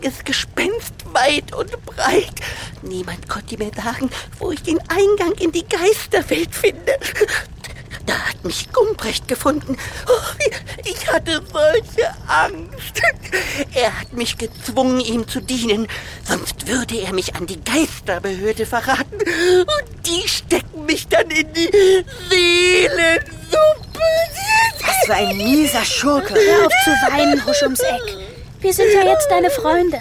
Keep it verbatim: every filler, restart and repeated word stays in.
Das Gespenst weit und breit. Niemand konnte mir sagen, wo ich den Eingang in die Geisterwelt finde. Da hat mich Gumprecht gefunden. Oh, ich hatte solche Angst. Er hat mich gezwungen, ihm zu dienen. Sonst würde er mich an die Geisterbehörde verraten. Und die stecken mich dann in die Seelensuppe. Was für ein mieser Schurke. Hör auf zu weinen, Husch ums Eck. Wir sind ja jetzt deine Freunde.